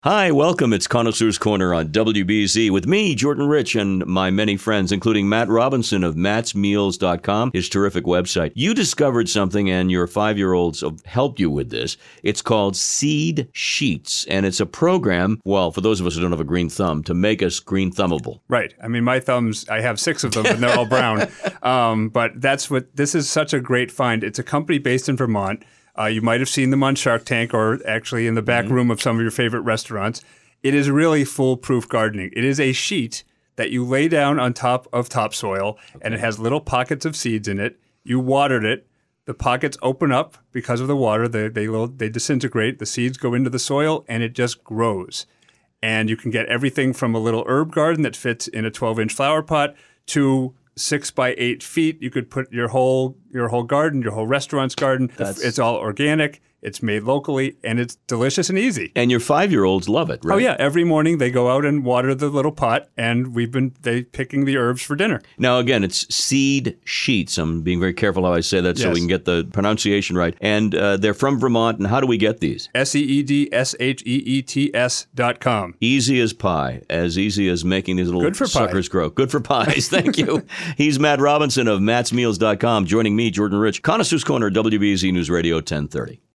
Hi, welcome. It's Connoisseur's Corner on WBZ with me, Jordan Rich, and my many friends, including Matt Robinson of mattsmeals.com, his terrific website. You discovered something, and your 5-year-olds have helped you with this. It's called Seed Sheets, and it's a program, well, for those of us who don't have a green thumb, to make us green thumbable. Right. I mean, my thumbs, I have 6 of them, and they're all brown. But this is such a great find. It's a company based in Vermont. You might have seen them on Shark Tank or actually in the back room of some of your favorite restaurants. It is really foolproof gardening. It is a sheet that you lay down on top of topsoil, and it has little pockets of seeds in it. You watered it. The pockets open up because of the water. They disintegrate. The seeds go into the soil, and it just grows. And you can get everything from a little herb garden that fits in a 12-inch flower pot to 6 by 8 feet. You could put your whole garden, your whole restaurant's garden. It's all organic. It's made locally, and it's delicious and easy. And your 5-year-olds love it, right? Oh, yeah. Every morning they go out and water the little pot, and they picking the herbs for dinner. Now, again, it's Seed Sheets. I'm being very careful how I say that so we can get the pronunciation right. And they're from Vermont, and how do we get these? SEEDSHEETS.com. Easy as pie, as easy as making these little suckers grow. Good for pies. Thank you. He's Matt Robinson of mattsmeals.com, joining me, Jordan Rich. Connoisseur's Corner, WBZ News Radio 1030.